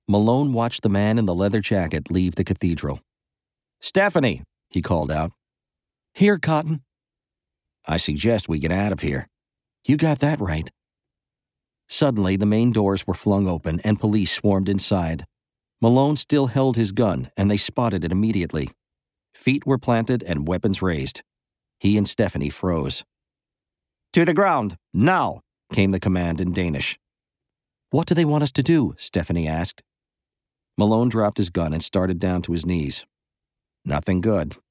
Malone watched the man in the leather jacket leave the cathedral. "Stephanie," he called out. "Here, Cotton." "I suggest we get out of here." "You got that right." Suddenly, the main doors were flung open and police swarmed inside. Malone still held his gun, and they spotted it immediately. Feet were planted and weapons raised. He and Stephanie froze. "To the ground, now!" came the command in Danish. "What do they want us to do?" Stephanie asked. Malone dropped his gun and started down to his knees. "Nothing good,"